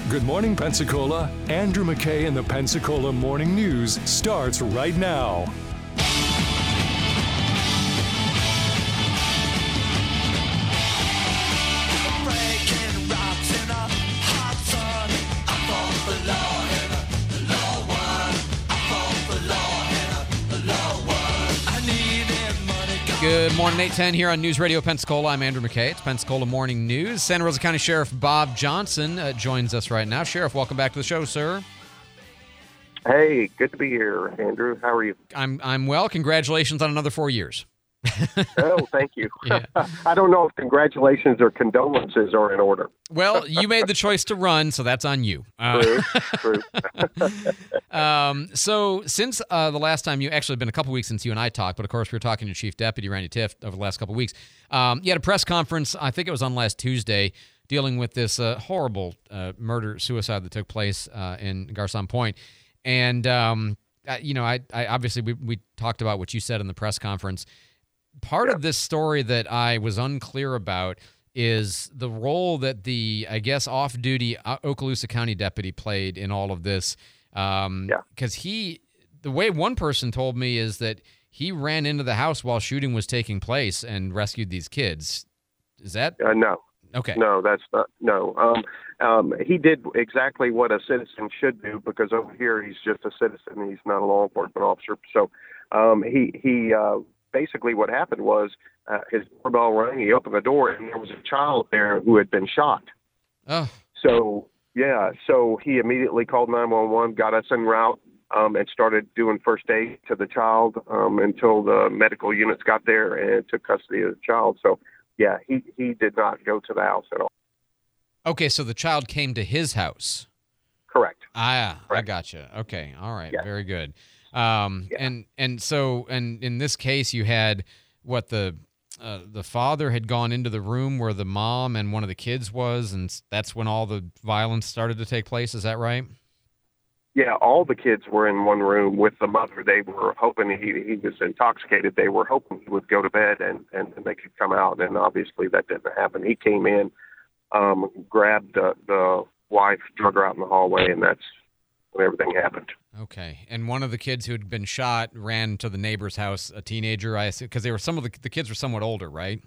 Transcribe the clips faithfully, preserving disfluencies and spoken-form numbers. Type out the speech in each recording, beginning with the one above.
Good morning, Pensacola. Andrew McKay in the Pensacola Morning News starts right now. Good morning, eight ten here on News Radio Pensacola. I'm Andrew McKay. It's Pensacola Morning News. Santa Rosa County Sheriff Bob Johnson uh, joins us right now. Sheriff, welcome back to the show, sir. Hey, good to be here, Andrew. How are you? I'm I'm well. Congratulations on another four years. Oh, thank you. Yeah. I don't know if congratulations or condolences are in order. Well, you made the choice to run, so that's on you. Uh, True, true. um, so since uh, the last time you, actually been a couple weeks since you and I talked, but of course we were talking to Chief Deputy Randy Tiff over the last couple weeks. Um, you had a press conference, I think it was on last Tuesday, dealing with this uh, horrible uh, murder-suicide that took place uh, in Garcon Point. And, um, I, you know, I, I obviously we, we talked about what you said in the press conference. Part yeah. of this story that I was unclear about is the role that the, I guess, off-duty Okaloosa County deputy played in all of this. Um, yeah. Because he, the way one person told me is that he ran into the house while shooting was taking place and rescued these kids. Is that? Uh, no. Okay. No, that's not. No. Um, um, he did exactly what a citizen should do, because over here he's just a citizen. He's not a law enforcement officer. So um, he he. Uh, Basically, what happened was uh, his doorbell rang. He opened the door, and there was a child there who had been shot. Oh. So, yeah, so he immediately called nine one one, got us en route, um, and started doing first aid to the child um, until the medical units got there and took custody of the child. So, yeah, he, he did not go to the house at all. Okay, so the child came to his house. Correct. Ah, Correct. I gotcha. Okay, all right, Yeah. very good. Um, yeah. and, and so, and in this case, you had what the, uh, the father had gone into the room where the mom and one of the kids was, and that's when all the violence started to take place. Is that right? Yeah, all the kids were in one room with the mother. They were hoping he, he was intoxicated. They were hoping he would go to bed and, and they could come out. And obviously that didn't happen. He came in, um, grabbed the, the wife, drug her out in the hallway, and that's when everything happened. Okay. And one of the kids who had been shot ran to the neighbor's house, a teenager, I assume, because they were some of the, the kids were somewhat older, right?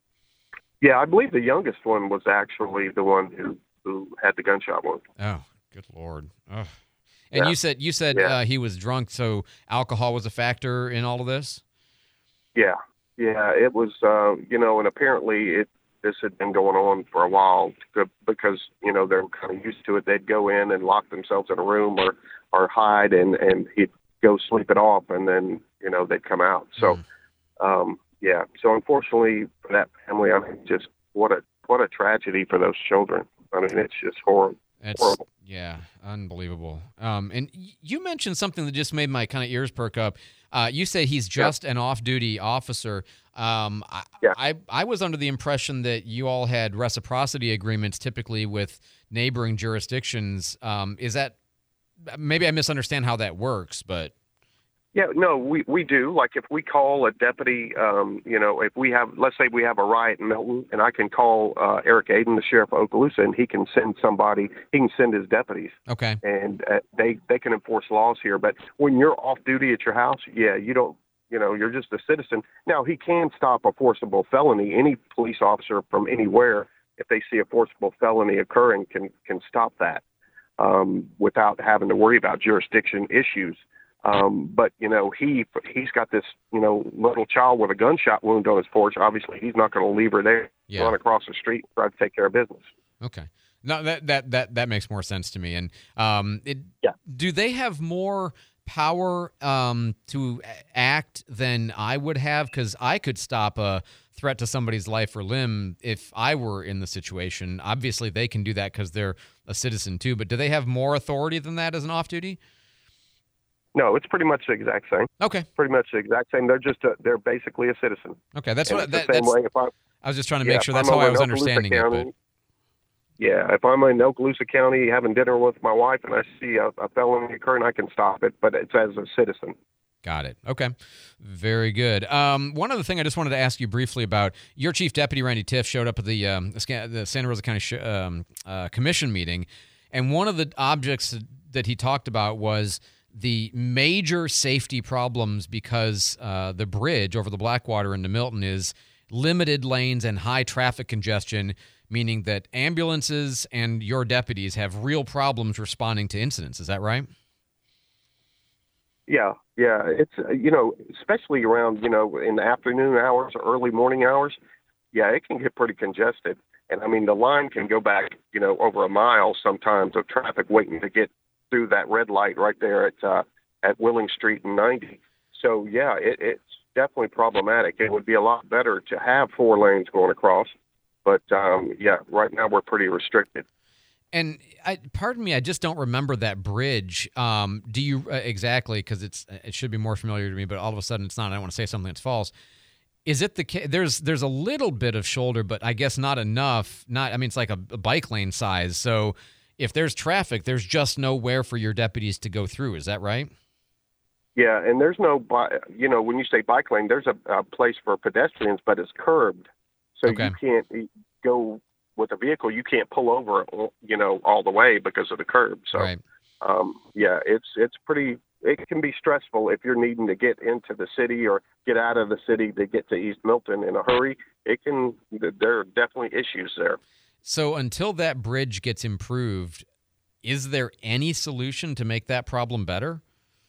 Yeah, I believe the youngest one was actually the one who, who had the gunshot wound. Oh, good Lord. Ugh. And Yeah. you said you said Yeah. uh, he was drunk, so alcohol was a factor in all of this? Yeah, yeah, it was, uh, you know, and apparently it this had been going on for a while because, you know, they're kind of used to it. They'd go in and lock themselves in a room or, or hide, and, and he'd go sleep it off, and then, you know, they'd come out. So, Mm. um, yeah, so unfortunately for that family, I mean, just what a what a tragedy for those children. I mean, it's just horrible. It's, horrible. yeah, unbelievable. Um, and y- you mentioned something that just made my kind of ears perk up. Uh, you say he's just an off-duty officer. Um, I, Yeah. I I was under the impression that you all had reciprocity agreements typically with neighboring jurisdictions. Um, is that, maybe I misunderstand how that works, but... Yeah, no, we, we do. Like if we call a deputy, um, you know, if we have, let's say we have a riot in Milton, and I can call uh, Eric Aiden, the sheriff of Okaloosa, and he can send somebody, he can send his deputies, Okay. and uh, they, they can enforce laws here. But when you're off duty at your house, yeah, you don't, you know, you're just a citizen. Now, he can stop a forcible felony. Any police officer from anywhere, if they see a forcible felony occurring, can, can stop that um, without having to worry about jurisdiction issues. Um, but, you know, he, he's got this, you know, little child with a gunshot wound on his porch. Obviously, he's not going to leave her there, Yeah. run across the street, and try to take care of business. Okay. No, that that that that makes more sense to me. And um, it, Yeah. do they have more power um, to act than I would have? Because I could stop a threat to somebody's life or limb if I were in the situation. Obviously, they can do that because they're a citizen too. But do they have more authority than that as an off-duty? No, it's pretty much the exact same. Okay. Pretty much the exact same. They're just a, they're basically a citizen. Okay, that's And what it's that, the same that's. way if I, I was just trying to yeah, make sure if that's I'm how I over was in Okaloosa understanding County, it. But yeah, if I'm in Okaloosa County having dinner with my wife and I see a, a felony occurring, I can stop it, but it's as a citizen. Got it. Okay. Very good. Um, one other thing I just wanted to ask you briefly about, your chief deputy, Randy Tiff, showed up at the, um, the Santa Rosa County sh- um, uh, Commission meeting, And one of the objects that he talked about was the major safety problems because uh, the bridge over the Blackwater into Milton is limited lanes and high traffic congestion, meaning that ambulances and your deputies have real problems responding to incidents. Is that right? Yeah, yeah. It's, uh, you know, especially around, you know, in the afternoon hours or early morning hours, yeah, it can get pretty congested. And, I mean, the line can go back, you know, over a mile sometimes of traffic waiting to get through that red light right there at uh, at Willing Street and ninety. So, yeah, it, it's definitely problematic. It would be a lot better to have four lanes going across. But, um, yeah, right now we're pretty restricted. And I, pardon me, I just don't remember that bridge. Um, do you uh, exactly? Because it's it should be more familiar to me, but all of a sudden it's not. I don't want to say something that's false. Is it the there's there's a little bit of shoulder, but I guess not enough. Not I mean it's like a, a bike lane size. So if there's traffic, there's just nowhere for your deputies to go through. Is that right? Yeah, and there's no, you know, when you say bike lane, there's a, a place for pedestrians, but it's curbed, so Okay. you can't go. With a vehicle, you can't pull over, you know, all the way because of the curb. So, Right. um, yeah, it's it's pretty. It can be stressful if you're needing to get into the city or get out of the city to get to East Milton in a hurry. It can. There are definitely issues there. So until that bridge gets improved, is there any solution to make that problem better?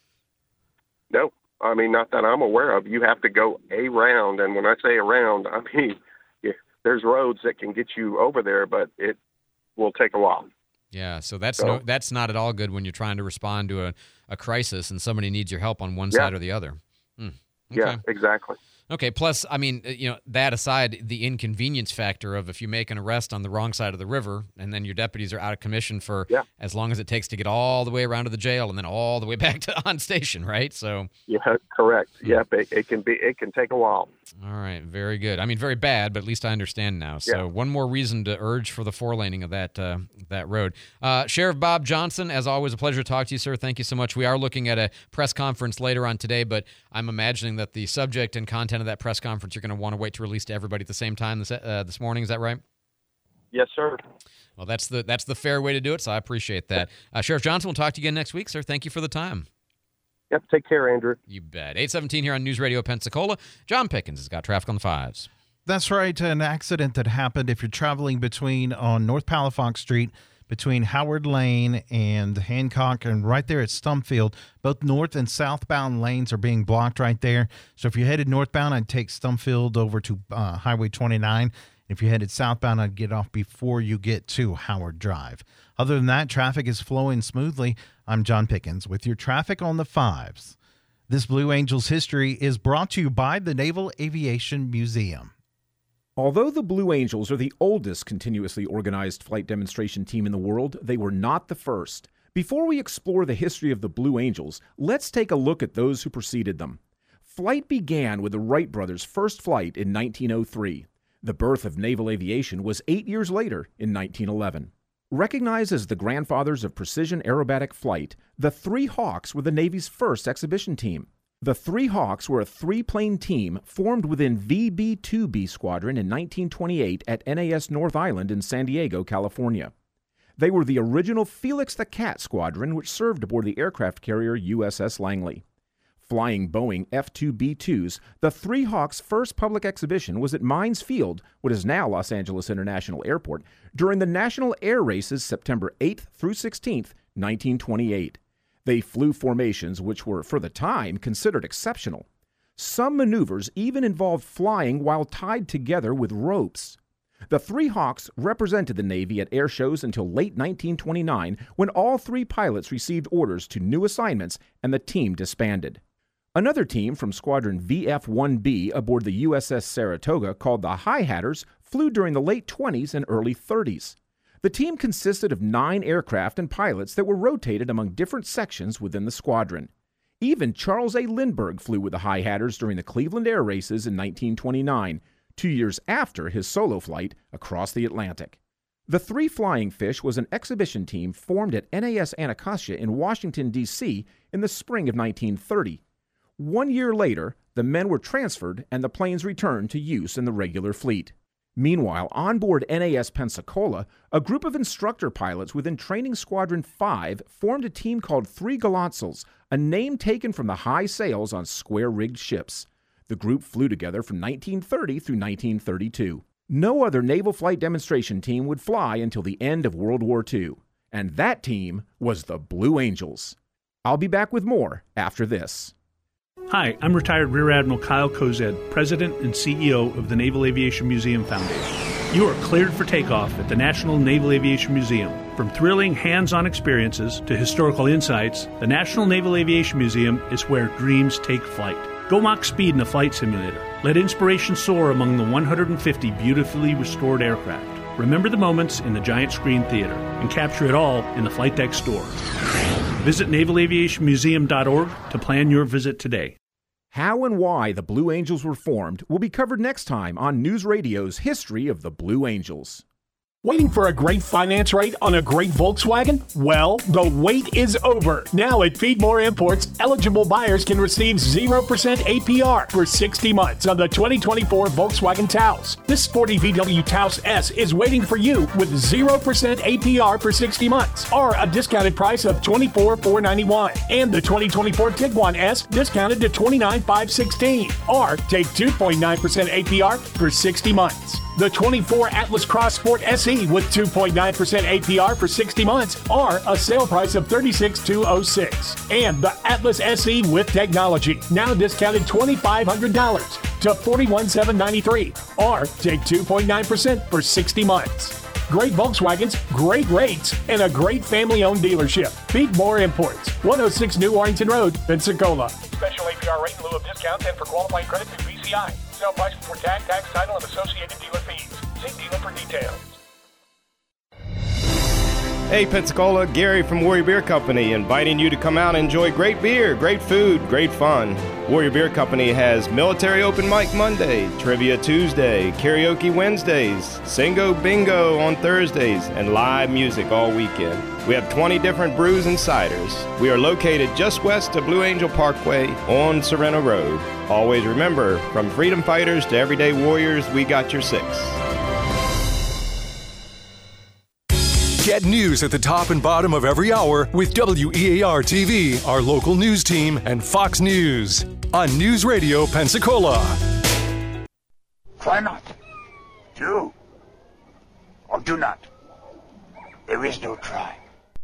No, I mean not that I'm aware of. You have to go around, and when I say around, I mean. There's roads that can get you over there, but it will take a while. Yeah, so that's So- no, that's not at all good when you're trying to respond to a, a crisis and somebody needs your help on one Yeah. side or the other. Hmm. Okay. Yeah, exactly. Okay. Plus, I mean, you know, that aside, the inconvenience factor of if you make an arrest on the wrong side of the river and then your deputies are out of commission for Yeah. as long as it takes to get all the way around to the jail and then all the way back to on station, right? So, Yeah, correct. Yep, it, it can be. It can take a while. all right, very good. I mean, very bad, but at least I understand now. So, Yeah. one more reason to urge for the four laning of that uh, that road. Uh, Sheriff Bob Johnson, as always, a pleasure to talk to you, sir. Thank you so much. We are looking at a press conference later on today, but I'm imagining that the subject and content of that press conference you're going to want to wait to release to everybody at the same time this uh, this morning. Is that right? Yes, sir. Well, that's the that's the fair way to do it. So I appreciate that. Uh, Sheriff Johnson, we'll talk to you again next week, sir. Thank you for the time. Yep. Take care, Andrew. You bet. eight seventeen here on News Radio Pensacola. John Pickens has got traffic on the fives. That's right. An accident that happened if you're traveling between on North Palafox Street between Howard Lane and Hancock and right there at Stumfield. Both north and southbound lanes are being blocked right there. So if you're headed northbound, I'd take Stumfield over to uh, Highway twenty-nine. If you're headed southbound, I'd get off before you get to Howard Drive. Other than that, traffic is flowing smoothly. I'm John Pickens with your traffic on the fives. This Blue Angels history is brought to you by the Naval Aviation Museum. Although the Blue Angels are the oldest continuously organized flight demonstration team in the world, they were not the first. Before we explore the history of the Blue Angels, let's take a look at those who preceded them. Flight began with the Wright brothers' first flight in nineteen oh three. The birth of naval aviation was eight years later in nineteen eleven. Recognized as the grandfathers of precision aerobatic flight, the Three Hawks were the Navy's first exhibition team. The Three Hawks were a three-plane team formed within V B two B Squadron in nineteen twenty-eight at N A S North Island in San Diego, California. They were the original Felix the Cat Squadron, which served aboard the aircraft carrier U S S Langley. Flying Boeing F two B twos, the Three Hawks' first public exhibition was at Mines Field, what is now Los Angeles International Airport, during the National Air Races September eighth through sixteenth, nineteen twenty-eight. They flew formations which were, for the time, considered exceptional. Some maneuvers even involved flying while tied together with ropes. The Three Hawks represented the Navy at air shows until late nineteen twenty-nine, when all three pilots received orders to new assignments and the team disbanded. Another team from Squadron V F one B aboard the U S S Saratoga, called the High Hatters, flew during the late twenties and early thirties. The team consisted of nine aircraft and pilots that were rotated among different sections within the squadron. Even Charles A. Lindbergh flew with the High Hatters during the Cleveland Air Races in nineteen twenty-nine, two years after his solo flight across the Atlantic. The Three Flying Fish was an exhibition team formed at N A S Anacostia in Washington, D C in the spring of nineteen thirty. One year later, the men were transferred and the planes returned to use in the regular fleet. Meanwhile, on board N A S Pensacola, a group of instructor pilots within Training Squadron five formed a team called Three Galatzels, a name taken from the high sails on square-rigged ships. The group flew together from nineteen thirty through nineteen thirty-two. No other naval flight demonstration team would fly until the end of World War Two, and that team was the Blue Angels. I'll be back with more after this. Hi, I'm retired Rear Admiral Kyle Kozed, President and C E O of the Naval Aviation Museum Foundation. You are cleared for takeoff at the National Naval Aviation Museum. From thrilling hands-on experiences to historical insights, the National Naval Aviation Museum is where dreams take flight. Go Mach speed in a flight simulator. Let inspiration soar among the one hundred fifty beautifully restored aircraft. Remember the moments in the giant screen theater and capture it all in the Flight Deck store. Visit naval aviation museum dot org to plan your visit today. How and why the Blue Angels were formed will be covered next time on News Radio's History of the Blue Angels. Waiting for a great finance rate on a great Volkswagen? Well, the wait is over. Now at Feedmore Imports, eligible buyers can receive zero percent A P R for sixty months on the twenty twenty-four Volkswagen Taos. This sporty V W Taos S is waiting for you with zero percent A P R for sixty months, or a discounted price of twenty-four thousand four hundred ninety-one dollars. And the twenty twenty-four Tiguan S discounted to twenty-nine thousand five hundred sixteen dollars, or take two point nine percent A P R for sixty months. The twenty-four Atlas Cross Sport S E with two point nine percent A P R for sixty months, or a sale price of thirty-six thousand two hundred six dollars. And the Atlas S E with technology, now discounted two thousand five hundred dollars to forty-one thousand seven hundred ninety-three dollars, or take two point nine percent for sixty months. Great Volkswagens, great rates, and a great family-owned dealership. Feedmore Imports, one oh six New Warrington Road, Pensacola. Special A P R rate in lieu of discounts and for qualifying credit through B C I. Sale price before tax, tax, title, and associated dealer fees. See dealer for details. Hey Pensacola, Gary from Warrior Beer Company, inviting you to come out and enjoy great beer, great food, great fun. Warrior Beer Company has Military Open Mic Monday, Trivia Tuesday, Karaoke Wednesdays, Singo Bingo on Thursdays, and live music all weekend. We have twenty different brews and ciders. We are located just west of Blue Angel Parkway on Sorrento Road. Always remember, from freedom fighters to everyday warriors, we got your six. Get news at the top and bottom of every hour with W E A R T V, our local news team, and Fox News on News Radio Pensacola. Try not. Do or do not. There is no try.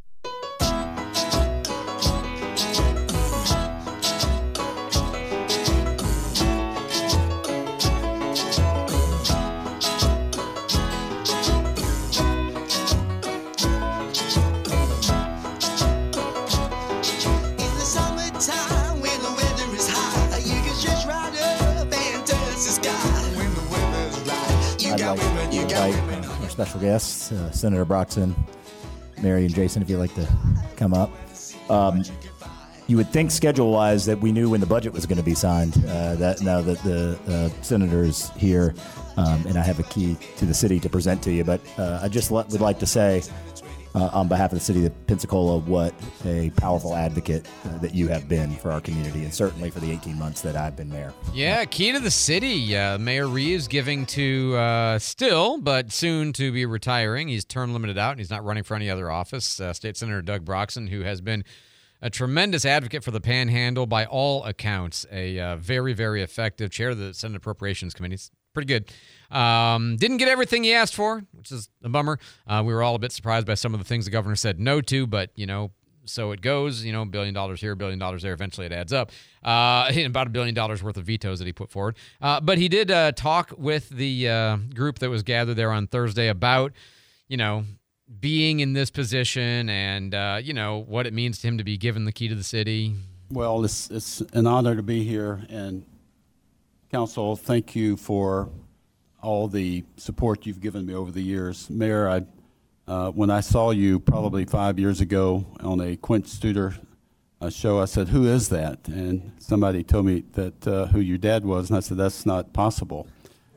I'd like to invite uh, our special guests, uh, Senator Broxson, Mary, and Jason, if you'd like to come up. Um, you would think schedule-wise that we knew when the budget was going to be signed. Uh, that now that the uh, senator's here, um, and I have a key to the city to present to you. But uh, I just let, would like to say, uh, on behalf of the city of Pensacola, what a powerful advocate uh, that you have been for our community, and certainly for the eighteen months that I've been mayor. Yeah, key to the city. Uh, Mayor Reeves giving to uh, still, but soon to be retiring. He's term limited out, and he's not running for any other office. Uh, State Senator Doug Broxson, who has been a tremendous advocate for the Panhandle by all accounts, a uh, very, very effective chair of the Senate Appropriations Committee. It's pretty good. Um, didn't get everything he asked for, which is a bummer. Uh, we were all a bit surprised by some of the things the governor said no to, but, you know, so it goes, you know, billion dollars here, billion dollars there. Eventually it adds up. Uh, about a billion dollars worth of vetoes that he put forward. Uh, but he did uh, talk with the uh, group that was gathered there on Thursday about, you know, being in this position and, uh, you know, what it means to him to be given the key to the city. Well, it's, it's an honor to be here. And, Council, thank you for all the support you've given me over the years. Mayor, I, uh, when I saw you probably five years ago on a Quint Studer uh, show, I said, who is that? And somebody told me that uh, who your dad was, and I said, that's not possible.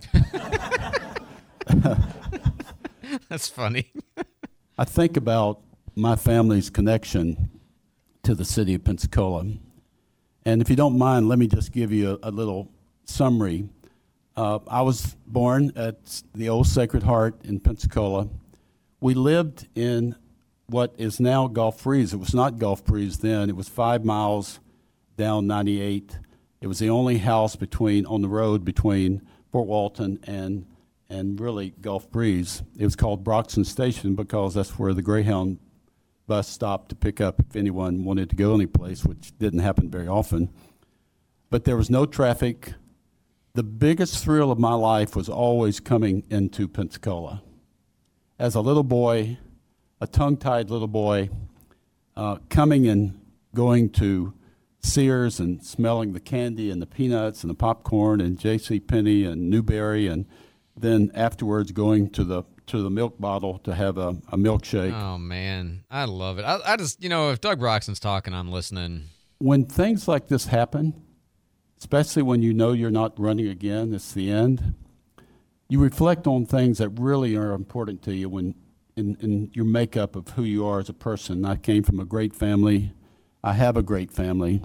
That's funny. I think about my family's connection to the city of Pensacola. And if you don't mind, let me just give you a, a little summary. Uh, I was born at the old Sacred Heart in Pensacola. We lived in what is now Gulf Breeze. It was not Gulf Breeze then. It was five miles down ninety-eight. It was the only house between on the road between Fort Walton and and really Gulf Breeze. It was called Broxton Station because that's where the Greyhound bus stopped to pick up if anyone wanted to go anyplace, which didn't happen very often. But there was no traffic. The biggest thrill of my life was always coming into Pensacola. As a little boy, a tongue-tied little boy, uh, coming and going to Sears and smelling the candy and the peanuts and the popcorn and J C Penney and Newberry, and then afterwards going to the to the milk bottle to have a, a milkshake. Oh, man. I love it. I, I just, you know, if Doug Broxton's talking, I'm listening. When things like this happen, especially when you know you're not running again, it's the end, you reflect on things that really are important to you when in, in your makeup of who you are as a person. I came from a great family. I have a great family.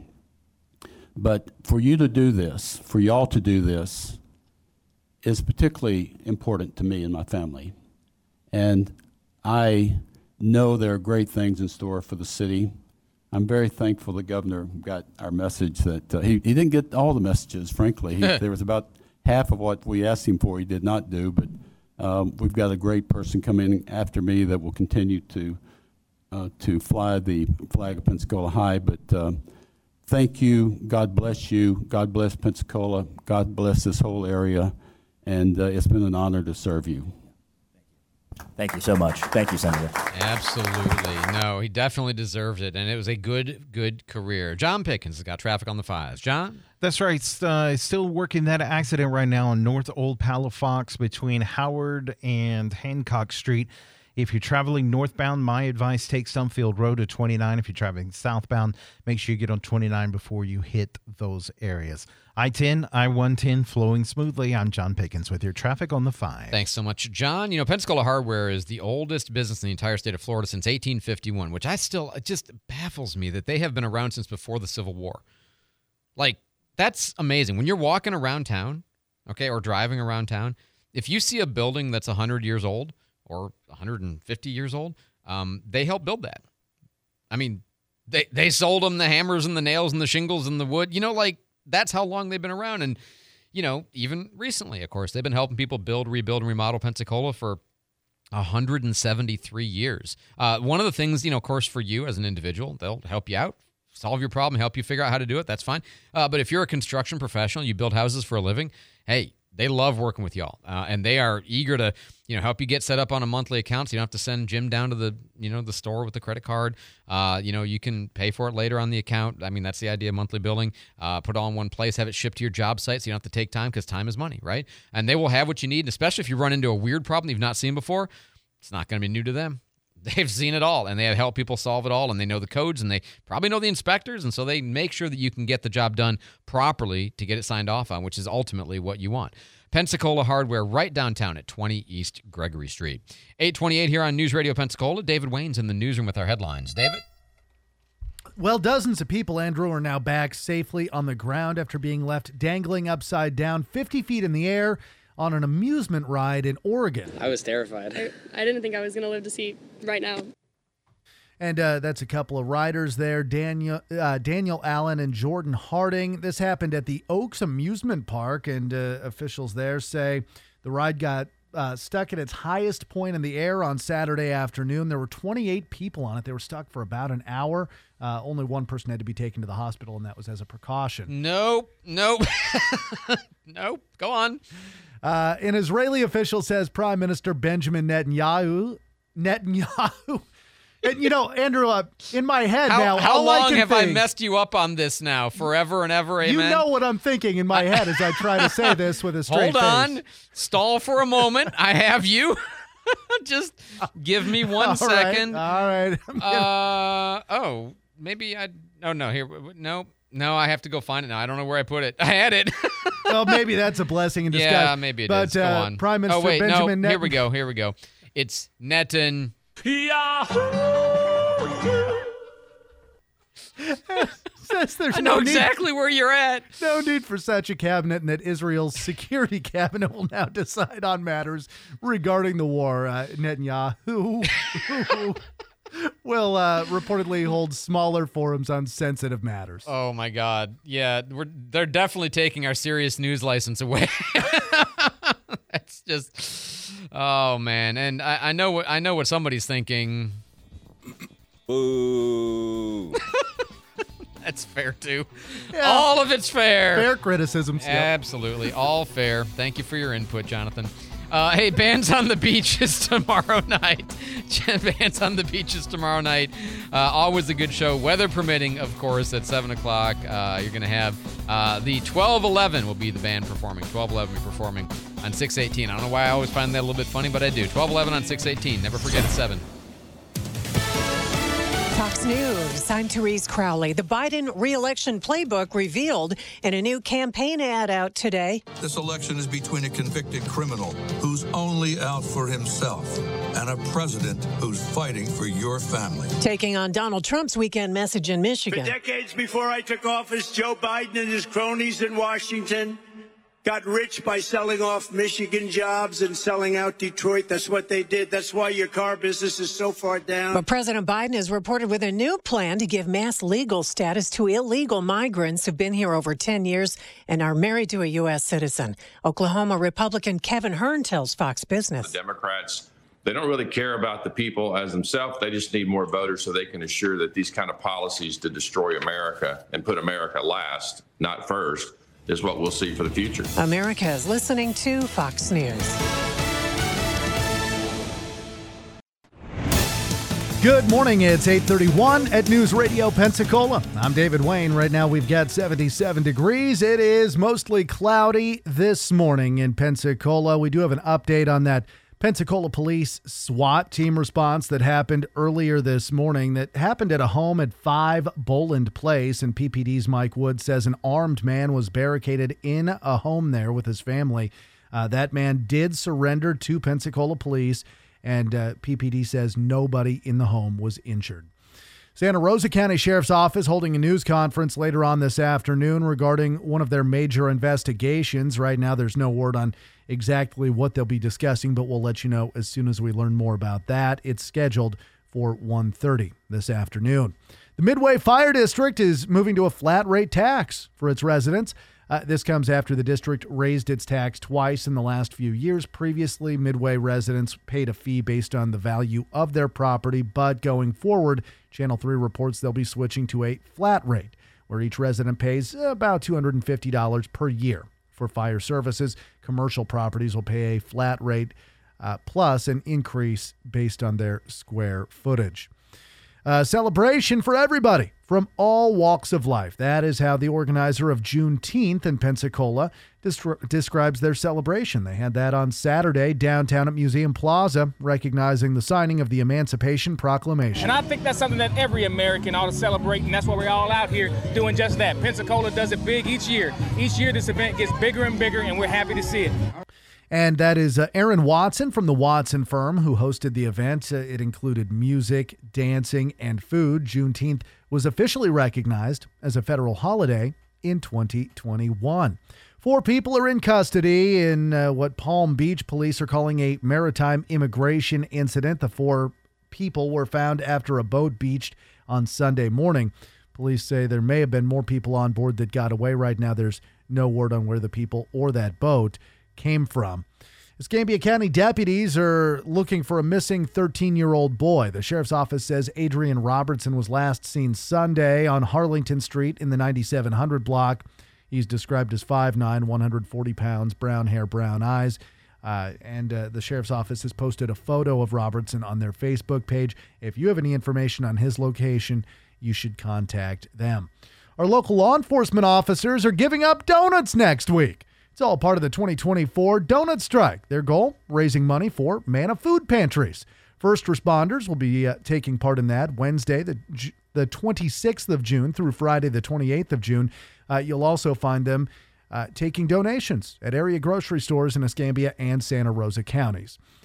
But for you to do this, for y'all to do this, is particularly important to me and my family. And I know there are great things in store for the city. I'm very thankful the governor got our message that uh, he, he didn't get all the messages, frankly. He, there was about half of what we asked him for he did not do, but um, we've got a great person coming after me that will continue to uh, to fly the flag of Pensacola high. But uh, thank you. God bless you. God bless Pensacola. God bless this whole area. And uh, it's been an honor to serve you. Thank you so much. Thank you, Senator. Absolutely. No, he definitely deserved it, and it was a good, good career. John Pickens has got traffic on the fives. John? That's right. Uh, still working that accident right now on North Old Palafox between Howard and Hancock Street. If you're traveling northbound, my advice, take Stumfield Road to twenty-nine. If you're traveling southbound, make sure you get on twenty-nine before you hit those areas. I ten, I one ten flowing smoothly. I'm John Pickens with your traffic on the five. Thanks so much, John. You know, Pensacola Hardware is the oldest business in the entire state of Florida since eighteen fifty-one, which I still, it just baffles me that they have been around since before the Civil War. Like, that's amazing. When you're walking around town, okay, or driving around town, if you see a building that's one hundred years old or one hundred fifty years old, um, they helped build that. I mean, they, they sold them the hammers and the nails and the shingles and the wood. You know, like, that's how long they've been around. And, you know, even recently, of course, they've been helping people build, rebuild, and remodel Pensacola for one hundred seventy-three years. Uh, one of the things, you know, of course, for you as an individual, they'll help you out, solve your problem, help you figure out how to do it. That's fine. Uh, but if you're a construction professional, you build houses for a living, hey, they love working with y'all, uh, and they are eager to, you know, help you get set up on a monthly account, so you don't have to send Jim down to the, you know, the store with the credit card. Uh, you know, you can pay for it later on the account. I mean, that's the idea of monthly billing. Uh, put it all in one place, have it shipped to your job site, so you don't have to take time, because time is money, right? And they will have what you need, and especially if you run into a weird problem you've not seen before, it's not going to be new to them. They've seen it all, and they have helped people solve it all, and they know the codes, and they probably know the inspectors, and so they make sure that you can get the job done properly to get it signed off on, which is ultimately what you want. Pensacola Hardware, right downtown at twenty East Gregory Street. eight twenty-eight here on News Radio Pensacola. David Wayne's in the newsroom with our headlines. David? Well, dozens of people, Andrew, are now back safely on the ground after being left dangling upside down fifty feet in the air on an amusement ride in Oregon. I was terrified. I, I didn't think I was going to live to see right now. And uh, that's a couple of riders there, Daniel uh, Daniel Allen and Jordan Harding. This happened at the Oaks Amusement Park, and uh, officials there say the ride got uh, stuck at its highest point in the air on Saturday afternoon. There were twenty-eight people on it. They were stuck for about an hour. Uh, only one person had to be taken to the hospital, and that was as a precaution. Nope, nope, nope. Go on. Uh, an Israeli official says Prime Minister Benjamin Netanyahu, Netanyahu, and, you know, Andrew, uh, in my head how, now, how all long I can have think, I messed you up on this now? Forever and ever, amen? You know what I'm thinking in my head as I try to say this with a straight Hold on. face. Stall for a moment. I have you. Just give me one all second. Right, all right. Uh, oh, maybe I... Oh, no. Here. No. No, I have to go find it now. I don't know where I put it. I had it. Well, maybe that's a blessing in disguise. Yeah, maybe it but, is. Go uh, on. Prime Minister oh, wait, Benjamin no. Net- Here we go. Here we go. It's Netan... Says the There's I know no need- exactly where you're at. No need for such a cabinet, and that Israel's security cabinet will now decide on matters regarding the war. Uh, Netanyahu will uh, reportedly hold smaller forums on sensitive matters. Oh my God! Yeah, we're they're definitely taking our serious news license away. That's just, oh man, and I, I know what I know what somebody's thinking. Boo. That's fair too. Yeah. All of it's fair. Fair criticisms. Yep. Absolutely, all fair. Thank you for your input, Jonathan. Uh, hey, Bands on the Beaches tomorrow night. Bands on the Beaches tomorrow night. Uh, always a good show, weather permitting, of course, at seven o'clock. Uh, you're going to have uh, the twelve eleven will be the band performing. twelve eleven will be performing on six eighteen. I don't know why I always find that a little bit funny, but I do. twelve eleven on six eighteen. Never forget at seven. Fox News, I'm Therese Crowley. The Biden re-election playbook revealed in a new campaign ad out today. This election is between a convicted criminal who's only out for himself and a president who's fighting for your family. Taking on Donald Trump's weekend message in Michigan. For decades before I took office, Joe Biden and his cronies in Washington got rich by selling off Michigan jobs and selling out Detroit. That's what they did. That's why your car business is so far down. But President Biden is reported with a new plan to give mass legal status to illegal migrants who've been here over ten years and are married to a U S citizen. Oklahoma Republican Kevin Hern tells Fox Business. The Democrats, they don't really care about the people as themselves. They just need more voters so they can assure that these kind of policies to destroy America and put America last, not first, is what we'll see for the future. America is listening to Fox News. Good morning. It's eight thirty-one at News Radio Pensacola. I'm David Wayne. Right now we've got seventy-seven degrees. It is mostly cloudy this morning in Pensacola. We do have an update on that Pensacola Police SWAT team response that happened earlier this morning, that happened at a home at five Boland Place. And P P D's Mike Wood says an armed man was barricaded in a home there with his family. Uh, that man did surrender to Pensacola Police, and uh, P P D says nobody in the home was injured. Santa Rosa County Sheriff's Office holding a news conference later on this afternoon regarding one of their major investigations. Right now, there's no word on exactly what they'll be discussing, but we'll let you know as soon as we learn more about that. It's scheduled for one thirty this afternoon. The Midway Fire District is moving to a flat rate tax for its residents. Uh, this comes after the district raised its tax twice in the last few years. Previously, Midway residents paid a fee based on the value of their property, but going forward, Channel three reports they'll be switching to a flat rate, where each resident pays about two hundred fifty dollars per year for fire services. Commercial properties will pay a flat rate uh, plus an increase based on their square footage. Uh, celebration for everybody from all walks of life. That is how the organizer of Juneteenth in Pensacola destri- describes their celebration. They had that on Saturday downtown at Museum Plaza, recognizing the signing of the Emancipation Proclamation. And I think that's something that every American ought to celebrate, and that's why we're all out here doing just that. Pensacola does it big each year. Each year this event gets bigger and bigger, and we're happy to see it. And that is uh, Aaron Watson from the Watson firm who hosted the event. Uh, it included music, dancing, and food. Juneteenth was officially recognized as a federal holiday in twenty twenty-one. Four people are in custody in uh, what Palm Beach police are calling a maritime immigration incident. The four people were found after a boat beached on Sunday morning. Police say there may have been more people on board that got away. Right now, there's no word on where the people or that boat came from. Escambia County deputies are looking for a missing thirteen-year-old boy. The sheriff's office says Adrian Robertson was last seen Sunday on Harlington Street in the ninety-seven hundred block. He's described as five nine, one hundred forty pounds, brown hair, brown eyes. Uh, and uh, the sheriff's office has posted a photo of Robertson on their Facebook page. If you have any information on his location, you should contact them. Our local law enforcement officers are giving up donuts next week. It's all part of the twenty twenty-four Donut Strike. Their goal, raising money for MANA food pantries. First responders will be uh, taking part in that Wednesday, the the twenty-sixth of June through Friday, the twenty-eighth of June. Uh, you'll also find them uh, taking donations at area grocery stores in Escambia and Santa Rosa counties.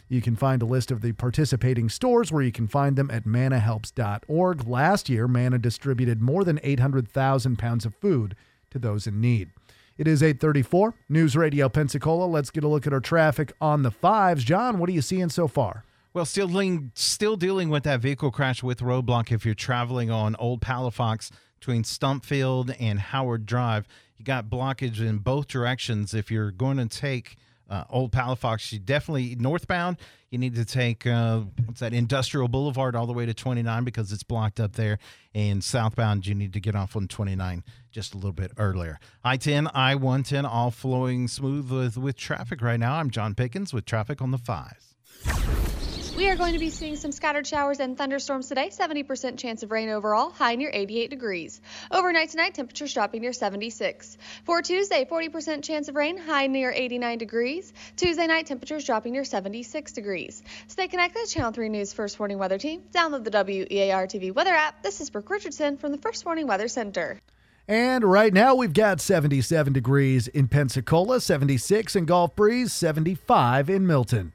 You can find a list of the participating stores where you can find them at manna helps dot org. Last year, Manna distributed more than eight hundred thousand pounds of food to those in need. It is eight thirty-four, News Radio Pensacola. Let's get a look at our traffic on the fives. John, what are you seeing so far? Well, still dealing, still dealing with that vehicle crash with roadblock if you're traveling on Old Palafox between Stumpfield and Howard Drive. You got blockage in both directions. If you're going to take uh, Old Palafox, you definitely, northbound, you need to take, uh, what's that, Industrial Boulevard all the way to twenty-nine because it's blocked up there. And southbound, you need to get off on twenty-nine just a little bit earlier. I ten, I one ten, all flowing smooth with, with traffic right now. I'm John Pickens with traffic on the fives. We are going to be seeing some scattered showers and thunderstorms today. seventy percent chance of rain overall, high near eighty-eight degrees. Overnight tonight, temperatures dropping near seventy-six. For Tuesday, forty percent chance of rain, high near eighty-nine degrees. Tuesday night, temperatures dropping near seventy-six degrees. Stay connected to Channel three News First Warning Weather Team. Download the W E A R T V weather app. This is Brooke Richardson from the First Warning Weather Center. And right now, we've got seventy-seven degrees in Pensacola, seventy-six in Gulf Breeze, seventy-five in Milton.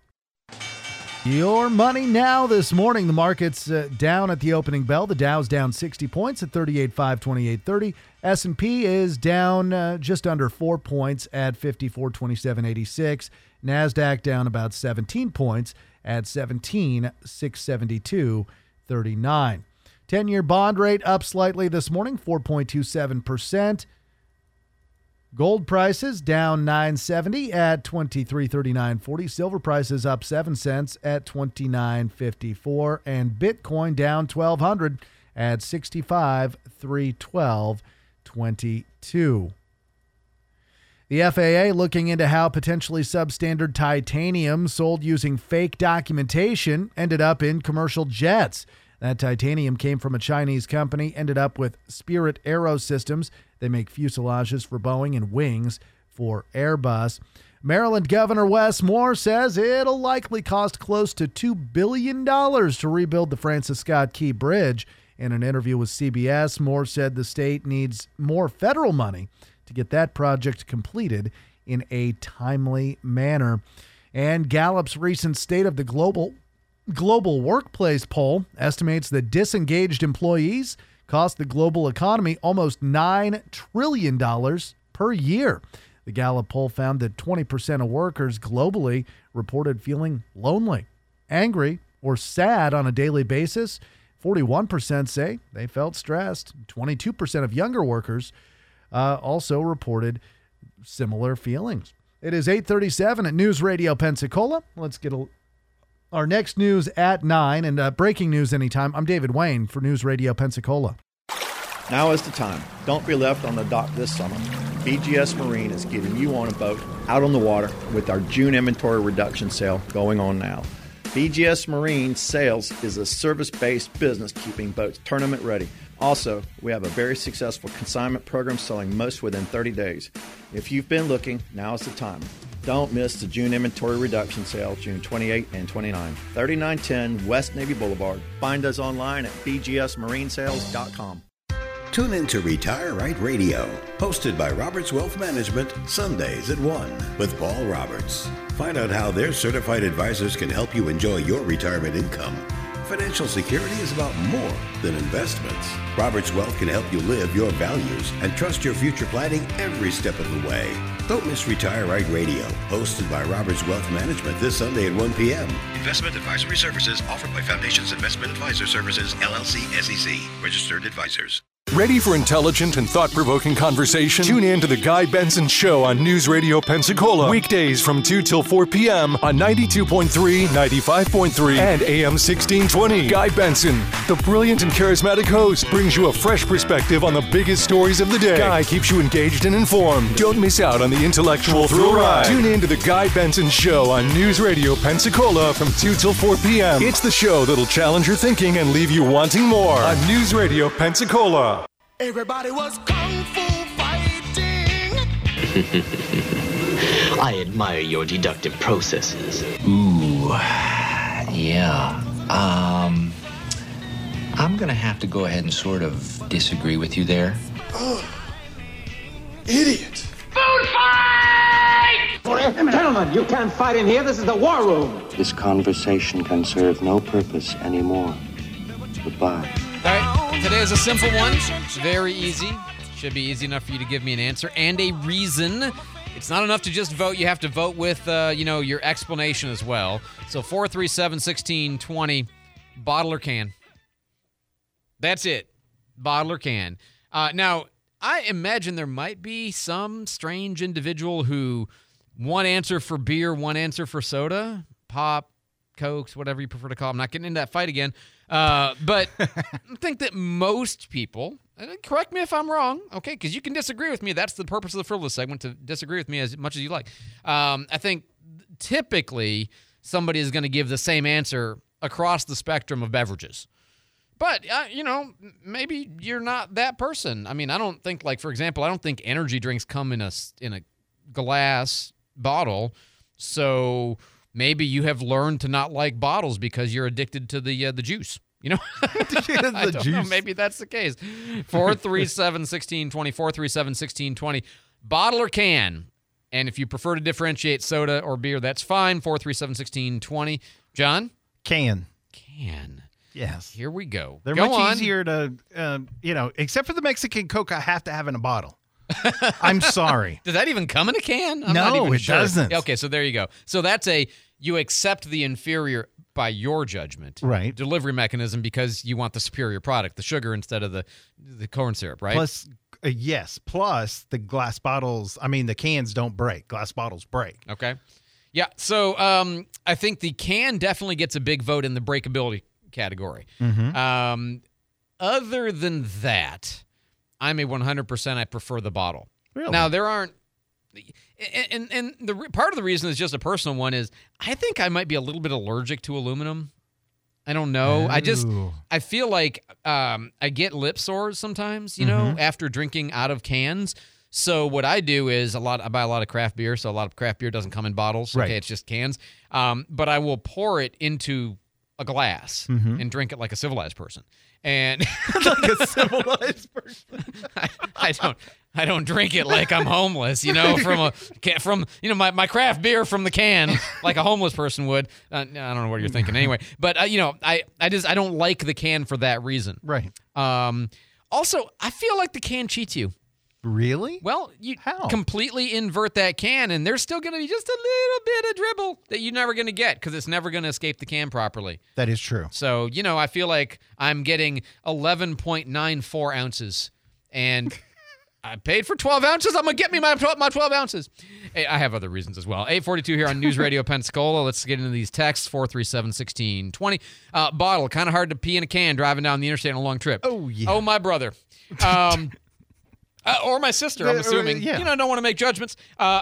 Your money now this morning. The market's uh, down at the opening bell. The Dow's down sixty points at thirty-eight five, twenty-eight thirty. S and P is down uh, just under four points at fifty-four twenty-seven eighty-six. NASDAQ down about seventeen points at seventeen six seventy-two thirty-nine. ten-year bond rate up slightly this morning, four point two seven percent. Gold prices down nine seventy at twenty-three thirty-nine forty. Silver prices up seven cents at twenty-nine fifty-four, and Bitcoin down twelve hundred at sixty-five three twelve twenty-two. The F A A looking into how potentially substandard titanium sold using fake documentation ended up in commercial jets. That titanium came from a Chinese company, ended up with Spirit Aero Systems. They make fuselages for Boeing and wings for Airbus. Maryland Governor Wes Moore says it'll likely cost close to two billion dollars to rebuild the Francis Scott Key Bridge. In an interview with C B S, Moore said the state needs more federal money to get that project completed in a timely manner. And Gallup's recent State of the Global Global Workplace poll estimates that disengaged employees cost the global economy almost nine trillion dollars per year. The Gallup poll found that twenty percent of workers globally reported feeling lonely, angry, or sad on a daily basis. forty-one percent say they felt stressed. twenty-two percent of younger workers uh, also reported similar feelings. It is eight thirty-seven at News Radio Pensacola. Let's get a Our next news at nine, and uh, breaking news anytime. I'm David Wayne for News Radio Pensacola. Now is the time. Don't be left on the dock this summer. B G S Marine is getting you on a boat out on the water with our June inventory reduction sale going on now. B G S Marine Sales is a service-based business keeping boats tournament ready. Also, we have a very successful consignment program selling most within thirty days. If you've been looking, now is the time. Don't miss the June inventory reduction sale, June twenty-eighth and twenty-ninth. thirty-nine ten West Navy Boulevard. Find us online at b g s marine sales dot com. Tune in to Retire Right Radio, hosted by Roberts Wealth Management, Sundays at one with Paul Roberts. Find out how their certified advisors can help you enjoy your retirement income. Financial security is about more than investments. Roberts Wealth can help you live your values and trust your future planning every step of the way. Don't miss Retire Right Radio, hosted by Roberts Wealth Management this Sunday at one p.m. Investment advisory services offered by Foundations Investment Advisor Services, L L C, S E C, registered advisors. Ready for intelligent and thought-provoking conversation? Tune in to The Guy Benson Show on News Radio Pensacola. Weekdays from two till four p.m. on ninety-two point three, ninety-five point three, and A M sixteen twenty. Guy Benson, the brilliant and charismatic host, brings you a fresh perspective on the biggest stories of the day. Guy keeps you engaged and informed. Don't miss out on the intellectual thrill ride. Tune in to The Guy Benson Show on News Radio Pensacola from two till four p.m. It's the show that'll challenge your thinking and leave you wanting more on News Radio Pensacola. Everybody was kung fu fighting. I admire your deductive processes. Ooh, yeah. Um, I'm gonna have to go ahead and sort of disagree with you there. Oh, idiot. Food fight! Gentlemen, you can't fight in here. This is the war room. This conversation can serve no purpose anymore. Goodbye. All right, today is a simple one. It's very easy. Should be easy enough for you to give me an answer and a reason. It's not enough to just vote. You have to vote with, uh, you know, your explanation as well. So four three seven, one six two zero, bottle or can. That's it. Bottle or can. Uh, now, I imagine there might be some strange individual who one answer for beer, one answer for soda, pop, Cokes, whatever you prefer to call them. I'm not getting into that fight again. Uh, but I think that most people, and correct me if I'm wrong, okay, because you can disagree with me. That's the purpose of the Frivolous segment, to disagree with me as much as you like. Um, I think typically somebody is going to give the same answer across the spectrum of beverages. But, uh, you know, maybe you're not that person. I mean, I don't think, like, for example, I don't think energy drinks come in a, in a glass bottle. So maybe you have learned to not like bottles because you're addicted to the uh, the juice. You know? the I don't juice. know. Maybe that's the case. four three seven, one six two zero, four three seven, one six two zero. Bottle or can? And if you prefer to differentiate soda or beer, that's fine. four three seven, one six two zero. John? Can. Can. Yes. Here we go. They're go much on. easier to, uh, you know, except for the Mexican Coke I have to have in a bottle. I'm sorry. Does that even come in a can? I'm No, not even it sure. doesn't. Okay, so there you go. So that's a, you accept the inferior by your judgment. Right. Delivery mechanism because you want the superior product, the sugar instead of the the corn syrup, right? Plus, uh, yes, plus the glass bottles, I mean, the cans don't break. Glass bottles break. Okay. Yeah, so um, I think the can definitely gets a big vote in the breakability category. Mhm. Um, other than that, I'm a one hundred percent I prefer the bottle. Really? Now, there aren't, and, and, and the re- part of the reason is just a personal one is I think I might be a little bit allergic to aluminum. I don't know. I just, Ooh. I feel like um, I get lip sores sometimes, you know, Mhm. after drinking out of cans. So what I do is a lot, I buy a lot of craft beer. So a lot of craft beer doesn't come in bottles. Right. Okay. It's just cans. Um, but I will pour it into a glass Mhm. and drink it like a civilized person. And Like a civilized person. I, I don't I don't drink it like I'm homeless, you know, from a ca- from you know my, my craft beer from the can like a homeless person would. Uh, I don't know what you're thinking anyway, but uh, you know, I I just I don't like the can for that reason. Right. Um also, I feel like the can cheats you. Really? Well, you How? completely invert that can, and there's still going to be just a little bit of dribble that you're never going to get because it's never going to escape the can properly. That is true. So, you know, I feel like I'm getting eleven point nine four ounces, and I paid for twelve ounces. I'm going to get me my twelve, my twelve ounces. Hey, I have other reasons as well. eight forty-two here on News Radio Pensacola. Let's get into these texts. four three seven, one six two zero. Uh, bottle, kind of hard to pee in a can driving down the interstate on a long trip. Oh, yeah. Oh, my brother. Um... Uh, or my sister, I'm Uh, assuming. yeah. You know, I don't want to make judgments. Uh,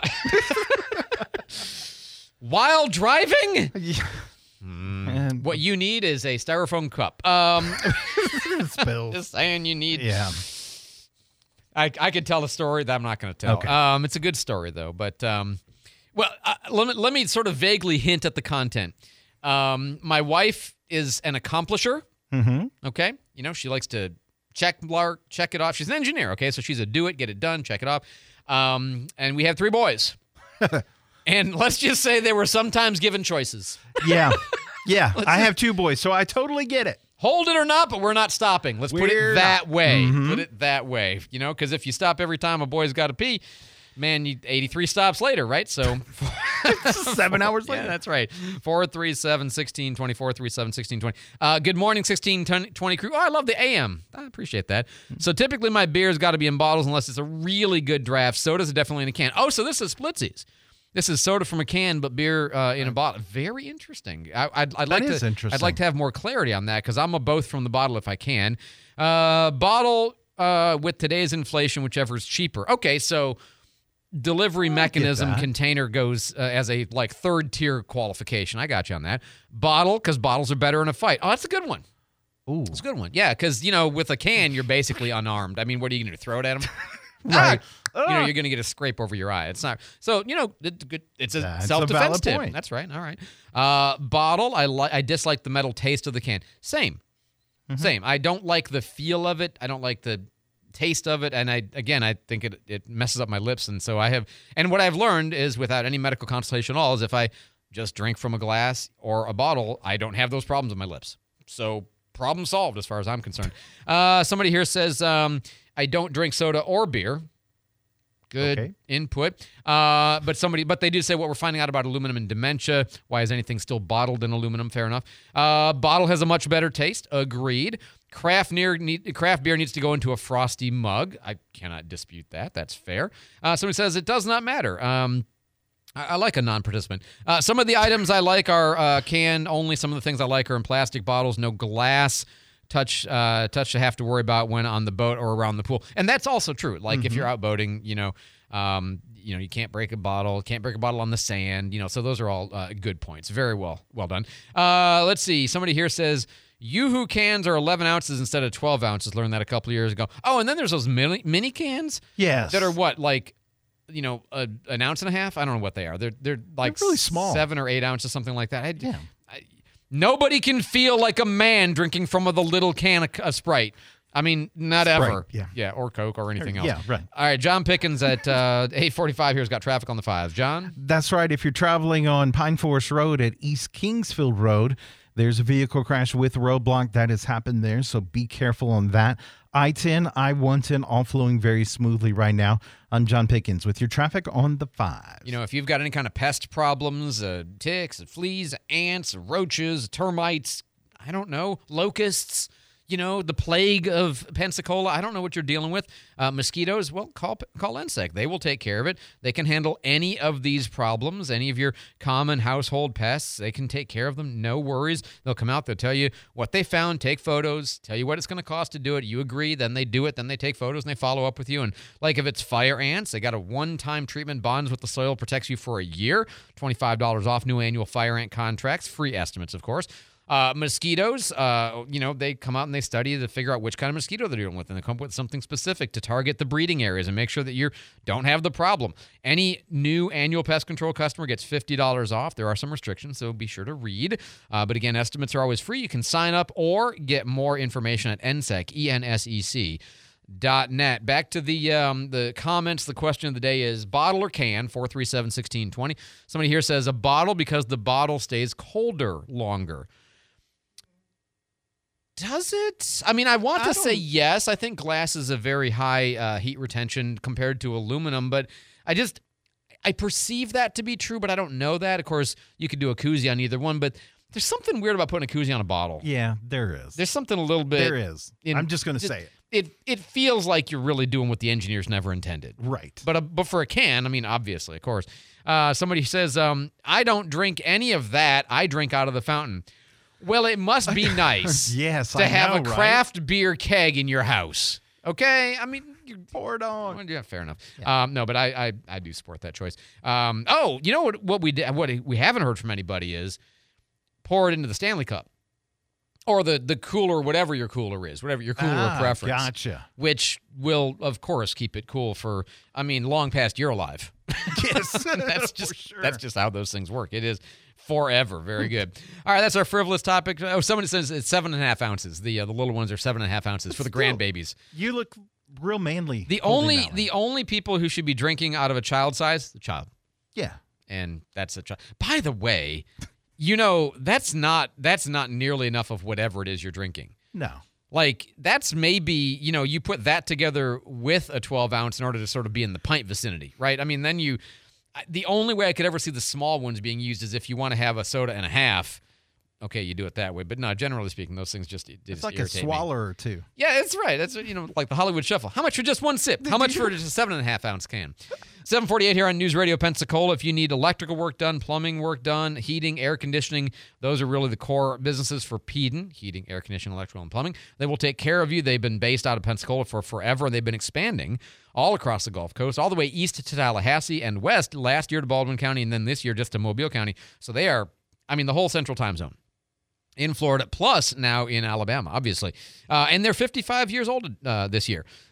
while driving, And what you need is a styrofoam cup. Um, spills. just saying you need. Yeah. I, I could tell a story that I'm not going to tell. Okay. Um, it's a good story, though. But, um, well, uh, let, me, let me sort of vaguely hint at the content. Um, my wife is an accomplisher. Mm-hmm. Okay. You know, she likes to check mark, check it off. She's an engineer. Okay. So she's a do it, get it done, check it off. Um, and we have three boys. And let's just say they were sometimes given choices. Yeah. Yeah. Let's I just- have two boys, so I totally get it. Hold it or not, but we're not stopping. Let's put We're it that not. way. Mhm. Put it that way. You know, because if you stop every time a boy's got to pee, man, you eighty-three stops later, right? So Seven hours yeah, later. that's right. four three seven, one six two zero, four three seven, one six two zero. Uh, good morning, sixteen twenty crew. Oh, I love the A M. I appreciate that. So typically my beer's got to be in bottles unless it's a really good draft. Soda's definitely in a can. Oh, so this is splitsies. This is soda from a can, but beer uh, in a bottle. Very interesting. I, I'd, I'd like is to. interesting. I'd like to have more clarity on that because I'm a both from the bottle if I can. Uh, bottle uh, with today's inflation, whichever is cheaper. Okay, so delivery mechanism that. container goes uh, as a like third tier qualification. I got you on that. Bottle because bottles are better in a fight. Oh, that's a good one. Ooh. That's a good one. Yeah, because you know with a can you're basically unarmed. I mean, what are you going to do? Throw it at them? Right. You know, you're going to get a scrape over your eye. It's not so. You know, it, it- it's a That's a self-defense valid tip. point. That's right. All right. Uh, bottle. I like. I dislike the metal taste of the can. Same. Mm-hmm. Same. I don't like the feel of it. I don't like the taste of it, and I again, I think it it messes up my lips, and so I have. And what I've learned is, without any medical consultation at all, is if I just drink from a glass or a bottle, I don't have those problems in my lips. So problem solved as far as I'm concerned. Uh, somebody here says, um, I don't drink soda or beer. Good okay. input. Uh, but somebody, but they do say what we're finding out about aluminum and dementia. Why is anything still bottled in aluminum? Fair enough. Uh, bottle has a much better taste. Agreed. Craft, near, need, craft beer needs to go into a frosty mug. I cannot dispute that. That's fair. Uh, somebody says it does not matter. Um, I, I like a non-participant. Uh, some of the items I like are uh, can only. Some of the things I like are in plastic bottles, no glass. Touch, uh, touch to have to worry about when on the boat or around the pool, and that's also true. Like mm-hmm. if you're out boating, you know, um, you know, you can't break a bottle, can't break a bottle on the sand, you know. So those are all uh, good points. Very well, well done. Uh, let's see. Somebody here says Yoo-hoo cans are eleven ounces instead of twelve ounces. Learned that a couple of years ago. Oh, and then there's those mini, mini cans. Yes. That are what, like, you know, a, an ounce and a half. I don't know what they are. They're they're like they're really small, seven or eight ounces, something like that. I, yeah. I, Nobody can feel like a man drinking from the little can of, of Sprite. I mean, not Sprite, ever. Yeah. yeah, or Coke or anything else. Yeah, right. All right, John Pickens at uh, eight forty-five here has got traffic on the fives. John? That's right. If you're traveling on Pine Forest Road at East Kingsfield Road, there's a vehicle crash with roadblock that has happened there, so be careful on that. I ten, I one ten, all flowing very smoothly right now. I'm John Pickens with your traffic on the five. You know, if you've got any kind of pest problems, uh, ticks, fleas, ants, roaches, termites, I don't know, locusts, you know, the plague of Pensacola, I don't know what you're dealing with. Uh, mosquitoes, well, call call N S E C. They will take care of it. They can handle any of these problems, any of your common household pests. They can take care of them. No worries. They'll come out. They'll tell you what they found, take photos, tell you what it's going to cost to do it. You agree, then they do it. Then they take photos and they follow up with you. And like if it's fire ants, they got a one-time treatment, bonds with the soil, protects you for a year, twenty-five dollars off new annual fire ant contracts, free estimates, of course. Uh, mosquitoes, uh, you know, they come out and they study to figure out which kind of mosquito they're dealing with, and they come up with something specific to target the breeding areas and make sure that you don't have the problem. Any new annual pest control customer gets fifty dollars off. There are some restrictions, so be sure to read. Uh, but again, estimates are always free. You can sign up or get more information at N S E C, E N S E C. Dot net. Back to the um, the comments. The question of the day is bottle or can, four three seven, one six two zero. Somebody here says a bottle because the bottle stays colder longer. Does it? I mean, I want I to say yes. I think glass is a very high uh, heat retention compared to aluminum, but I just, I perceive that to be true, but I don't know that. Of course, you could do a koozie on either one, but there's something weird about putting a koozie on a bottle. Yeah, there is. There's something a little bit. There is. In, I'm just going to say it. It it feels like you're really doing what the engineers never intended. Right. But, uh, but for a can, I mean, obviously, of course. Uh, somebody says, um, I don't drink any of that. I drink out of the fountain. Well, it must be nice yes, to I have know, a craft right? beer keg in your house. Okay? I mean, you pour it on. Well, yeah, fair enough. Yeah. Um, no, but I, I I do support that choice. Um, oh, you know what what we did, what we haven't heard from anybody is pour it into the Stanley Cup. Or the, the cooler, whatever your cooler is, whatever your cooler ah, of preference. Gotcha. Which will, of course, keep it cool for, I mean, long past you're alive. Yes. that's just sure. That's just how those things work. It is forever. Very good. All right, that's our frivolous topic. Oh, somebody says it's seven and a half ounces. The uh, the little ones are seven and a half ounces for the grandbabies. You look real manly. The only the only people who should be drinking out of a child size, the child. Yeah. And that's a child. By the way, you know, that's not that's not nearly enough of whatever it is you're drinking. No. Like, that's maybe, you know, you put that together with a twelve ounce in order to sort of be in the pint vicinity, right? I mean, then you, the only way I could ever see the small ones being used is if you want to have a soda and a half. Okay, you do it that way. But no, generally speaking, those things just, it it's just like a swallow or two. Yeah, that's right. That's, you know, like the Hollywood Shuffle. How much for just one sip? How much for just a seven and a half ounce can? seven forty-eight here on News Radio Pensacola. If you need electrical work done, plumbing work done, heating, air conditioning, those are really the core businesses for Peden, heating, air conditioning, electrical, and plumbing. They will take care of you. They've been based out of Pensacola for forever, and they've been expanding all across the Gulf Coast, all the way east to Tallahassee and west, last year to Baldwin County, and then this year just to Mobile County. So they are, I mean, the whole central time zone in Florida, plus now in Alabama, obviously. Uh, and they're fifty-five years old uh, this year.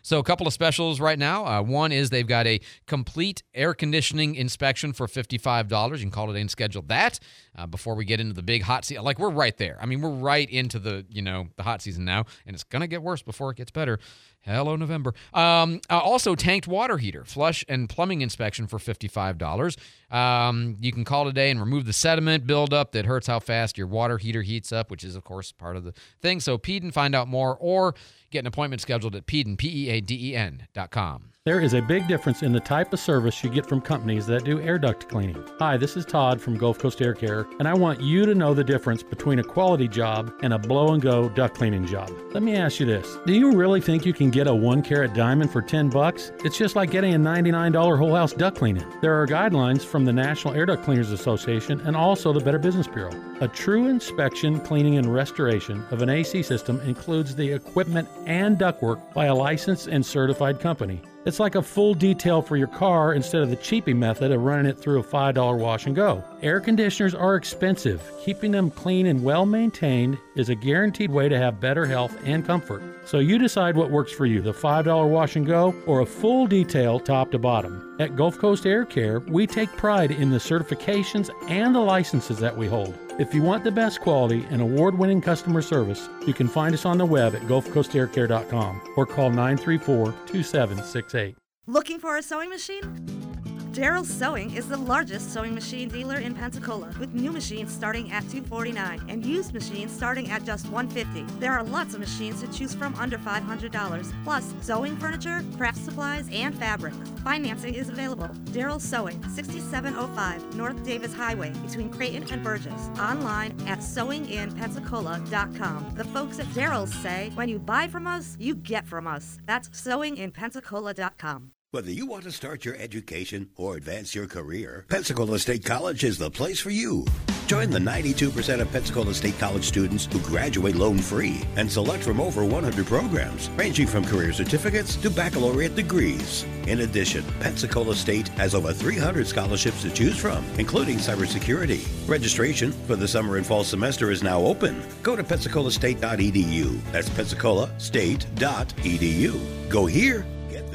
So a couple of specials right now. Uh, one is they've got a complete air conditioning inspection for fifty-five dollars. You can call today and schedule that uh, before we get into the big hot season. Like, we're right there. I mean, we're right into the, you know, the hot season now, and it's going to get worse before it gets better. Hello, November. Um, uh, also, tanked water heater, flush and plumbing inspection for fifty-five dollars. Um, you can call today and remove the sediment buildup that hurts how fast your water heater heats up, which is, of course, part of the thing. So Peden, find out more, or get an appointment scheduled at Peden, P E A D E N dot com. There is a big difference in the type of service you get from companies that do air duct cleaning. Hi, this is Todd from Gulf Coast Air Care, and I want you to know the difference between a quality job and a blow-and-go duct cleaning job. Let me ask you this. Do you really think you can get a one-carat diamond for ten bucks? It's just like getting a ninety-nine dollars whole-house duct cleaning. There are guidelines from the National Air Duct Cleaners Association and also the Better Business Bureau. A true inspection, cleaning, and restoration of an A C system includes the equipment and ductwork by a licensed and certified company. It's like a full detail for your car instead of the cheapy method of running it through a five dollar wash and go. Air conditioners are expensive. Keeping them clean and well maintained is a guaranteed way to have better health and comfort. So you decide what works for you, the five dollar wash and go or a full detail top to bottom. At Gulf Coast Air Care, we take pride in the certifications and the licenses that we hold. If you want the best quality and award-winning customer service, you can find us on the web at gulf coast air care dot com or call nine three four, two seven six eight. Looking for a sewing machine? Daryl's Sewing is the largest sewing machine dealer in Pensacola, with new machines starting at two hundred forty-nine dollars and used machines starting at just one hundred fifty dollars. There are lots of machines to choose from under five hundred dollars, plus sewing furniture, craft supplies, and fabrics. Financing is available. Daryl's Sewing, sixty-seven oh five North Davis Highway, between Creighton and Burgess. Online at sewing in pensacola dot com. The folks at Daryl's say, when you buy from us, you get from us. That's sewing in pensacola dot com. Whether you want to start your education or advance your career, Pensacola State College is the place for you. Join the ninety-two percent of Pensacola State College students who graduate loan-free and select from over one hundred programs, ranging from career certificates to baccalaureate degrees. In addition, Pensacola State has over three hundred scholarships to choose from, including cybersecurity. Registration for the summer and fall semester is now open. Go to pensacola state dot e d u. That's pensacola state dot e d u. Go here.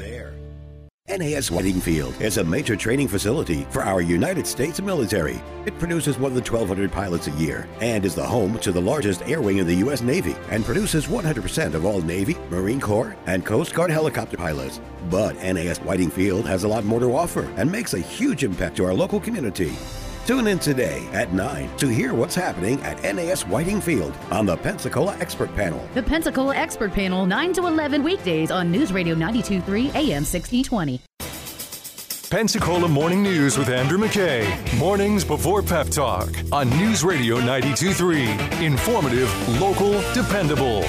N A S Whiting Field is a major training facility for our United States military. It produces more than twelve hundred pilots a year and is the home to the largest air wing in the U S Navy and produces one hundred percent of all Navy, Marine Corps, and Coast Guard helicopter pilots. But N A S Whiting Field has a lot more to offer and makes a huge impact to our local community. Tune in today at nine to hear what's happening at N A S Whiting Field on the Pensacola Expert Panel. The Pensacola Expert Panel, nine to eleven weekdays on News Radio ninety-two point three A M sixteen twenty. Pensacola Morning News with Andrew McKay. Mornings before Pep Talk on News Radio ninety-two point three. Informative, local, dependable.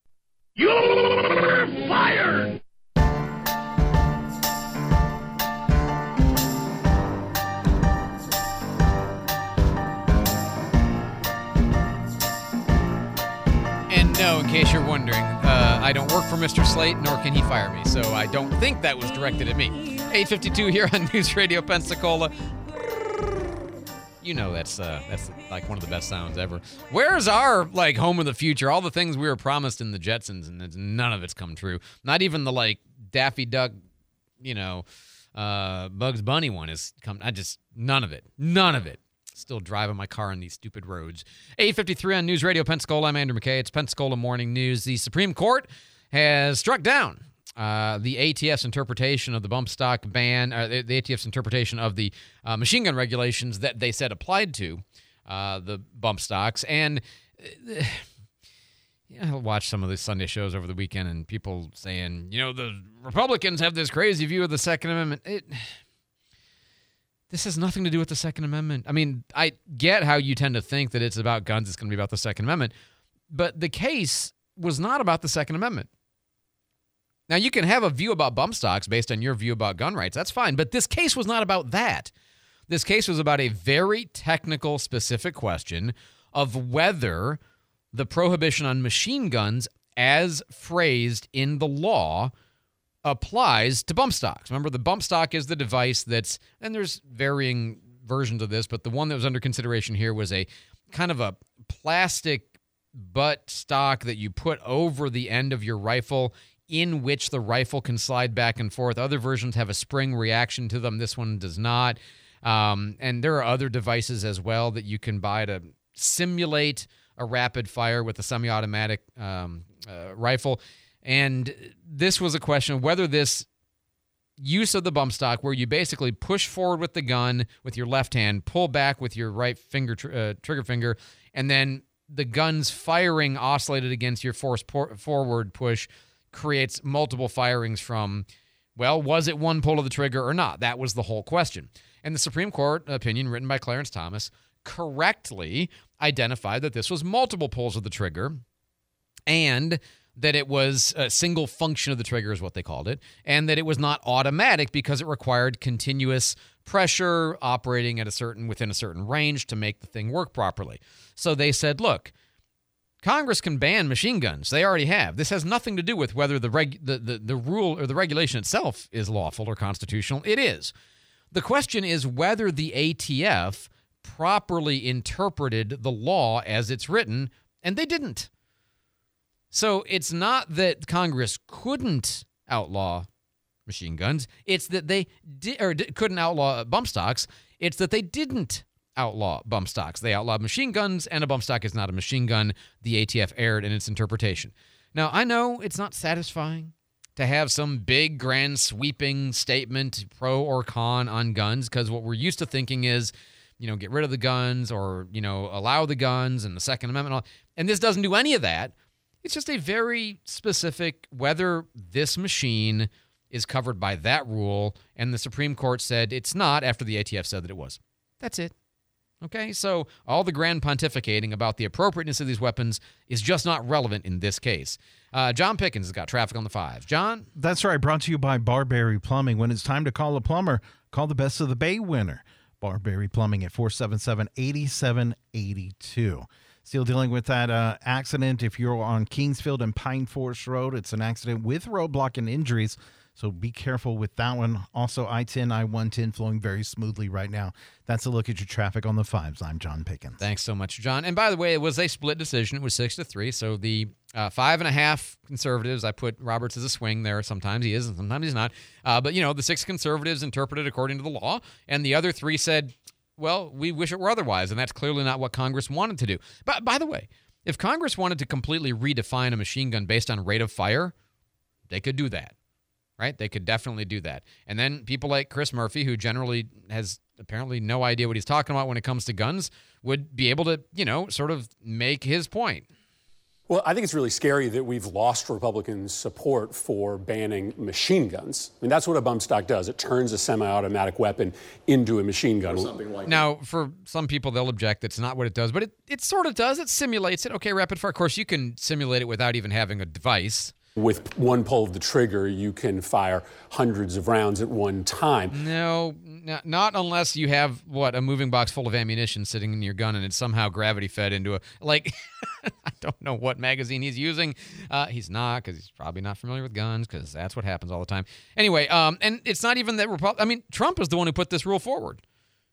You're fired! And no, in case you're wondering, uh, I don't work for Mister Slate, nor can he fire me, so I don't think that was directed at me. eight fifty-two here on News Radio Pensacola. You know that's uh, that's like one of the best sounds ever. Where's our like home of the future? All the things we were promised in the Jetsons, and it's, none of it's come true. Not even the like Daffy Duck, you know, uh, Bugs Bunny one has come. I just none of it, none of it. Still driving my car on these stupid roads. eight fifty-three on News Radio Pensacola. I'm Andrew McKay. It's Pensacola Morning News. The Supreme Court has struck down uh, the A T F's interpretation of the bump stock ban, uh, the, the A T F's interpretation of the uh, machine gun regulations that they said applied to uh, the bump stocks. And uh, yeah, I watched some of the Sunday shows over the weekend and people saying, you know, the Republicans have this crazy view of the Second Amendment. It... This has nothing to do with the Second Amendment. I mean, I get how you tend to think that it's about guns, it's going to be about the Second Amendment, but the case was not about the Second Amendment. Now, you can have a view about bump stocks based on your view about gun rights. That's fine, but this case was not about that. This case was about a very technical, specific question of whether the prohibition on machine guns, as phrased in the law, applies to bump stocks. Remember, the bump stock is the device that's, and there's varying versions of this, but the one that was under consideration here was a kind of a plastic butt stock that you put over the end of your rifle in which the rifle can slide back and forth. Other versions have a spring reaction to them. This one does not. Um, and there are other devices as well that you can buy to simulate a rapid fire with a semi-automatic um, uh, rifle. And this was a question of whether this use of the bump stock, where you basically push forward with the gun with your left hand, pull back with your right finger, tr- uh, trigger finger, and then the gun's firing oscillated against your force por- forward push creates multiple firings from, well, was it one pull of the trigger or not? That was the whole question. And the Supreme Court opinion written by Clarence Thomas correctly identified that this was multiple pulls of the trigger and that it was a single function of the trigger is what they called it, and that it was not automatic because it required continuous pressure operating at a certain within a certain range to make the thing work properly. So they said, look, Congress can ban machine guns. They already have. This has nothing to do with whether the reg, the, the, the rule or the regulation itself is lawful or constitutional. It is. The question is whether the A T F properly interpreted the law as it's written, and they didn't. So it's not that Congress couldn't outlaw machine guns. It's that they di- or di- couldn't outlaw bump stocks. It's that they didn't outlaw bump stocks. They outlawed machine guns, and a bump stock is not a machine gun. The A T F erred in its interpretation. Now, I know it's not satisfying to have some big, grand, sweeping statement, pro or con, on guns, because what we're used to thinking is, you know, get rid of the guns or, you know, allow the guns and the Second Amendment. And, all. and this doesn't do any of that. It's just a very specific whether this machine is covered by that rule, and the Supreme Court said it's not after the A T F said that it was. That's it. Okay, so all the grand pontificating about the appropriateness of these weapons is just not relevant in this case. Uh, John Pickens has got traffic on the fives. John? That's right, brought to you by Barberry Plumbing. When it's time to call a plumber, call the Best of the Bay winner, Barberry Plumbing, at four seven seven, eight seven eight two. Still dealing with that uh, accident. If you're on Kingsfield and Pine Forest Road, it's an accident with roadblock and injuries, so be careful with that one. Also, I ten, I one ten flowing very smoothly right now. That's a look at your traffic on the fives. I'm John Pickens. Thanks so much, John. And by the way, it was a split decision. It was six to three. So the uh, five and a half conservatives, I put Roberts as a swing there. Sometimes he is and sometimes he's not. Uh, but, you know, the six conservatives interpreted according to the law, and the other three said, well, we wish it were otherwise, and that's clearly not what Congress wanted to do. But by the way, if Congress wanted to completely redefine a machine gun based on rate of fire, they could do that, right? They could definitely do that. And then people like Chris Murphy, who generally has apparently no idea what he's talking about when it comes to guns, would be able to, you know, sort of make his point. Well, I think it's really scary that we've lost Republican support for banning machine guns. I mean, that's what a bump stock does. It turns a semi-automatic weapon into a machine gun. Or something like now, that. For some people, they'll object it's not what it does, but it, it sort of does. It simulates it. Okay, rapid fire. Of course, you can simulate it without even having a device. With one pull of the trigger, you can fire hundreds of rounds at one time. No, n- not unless you have, what, a moving box full of ammunition sitting in your gun and it's somehow gravity fed into a, like, I don't know what magazine he's using. Uh, he's not, because he's probably not familiar with guns, because that's what happens all the time. Anyway, um, and it's not even that, Repu- I mean, Trump is the one who put this rule forward,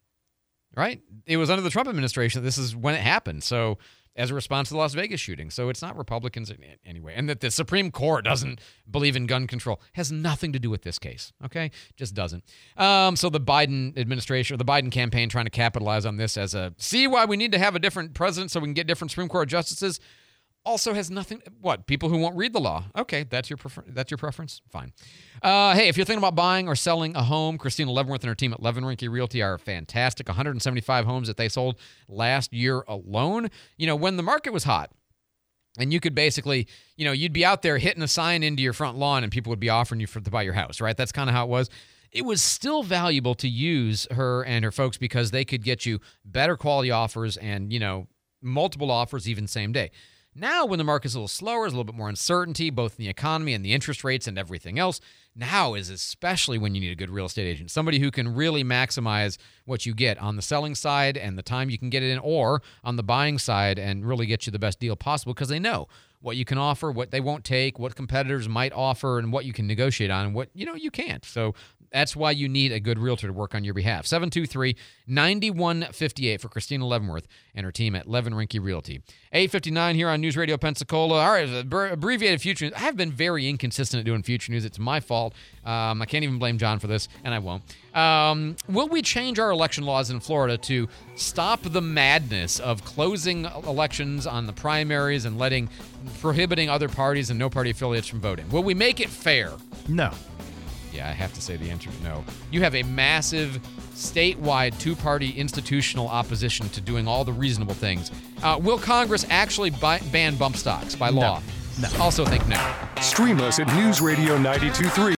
right? It was under the Trump administration. This is when it happened. So, as a response to the Las Vegas shooting. So it's not Republicans anyway. And that the Supreme Court doesn't believe in gun control has nothing to do with this case, okay? Just doesn't. Um, so the Biden administration, or the Biden campaign, trying to capitalize on this as a, see why we need to have a different president so we can get different Supreme Court justices, also has nothing, what, people who won't read the law. Okay, that's your prefer- that's your preference? Fine. Uh, hey, if you're thinking about buying or selling a home, Christina Leavenworth and her team at Leavenworth Realty are fantastic. one hundred seventy-five homes that they sold last year alone. You know, when the market was hot, and you could basically, you know, you'd be out there hitting a sign into your front lawn and people would be offering you for, to buy your house, right? That's kind of how it was. It was still valuable to use her and her folks because they could get you better quality offers and, you know, multiple offers even same day. Now, when the market's a little slower, there's a little bit more uncertainty, both in the economy and the interest rates and everything else. Now is especially when you need a good real estate agent, somebody who can really maximize what you get on the selling side and the time you can get it in, or on the buying side and really get you the best deal possible because they know what you can offer, what they won't take, what competitors might offer, and what you can negotiate on and what, you know, you can't. So That's why you need a good realtor to work on your behalf. seven two three, nine one five eight for Christina Leavenworth and her team at Levin Rinke Realty. eight fifty-nine here on News Radio Pensacola. All right, abbreviated future. I have been very inconsistent at doing future news. It's my fault. Um, I can't even blame John for this, and I won't. Um, will we change our election laws in Florida to stop the madness of closing elections on the primaries and letting prohibiting other parties and no party affiliates from voting? Will we make it fair? No. Yeah, I have to say the answer is no. You have a massive statewide two-party institutional opposition to doing all the reasonable things. Uh, will Congress actually buy, ban bump stocks by law? No. No. Also think no. Stream us at News Radio ninety-two point three.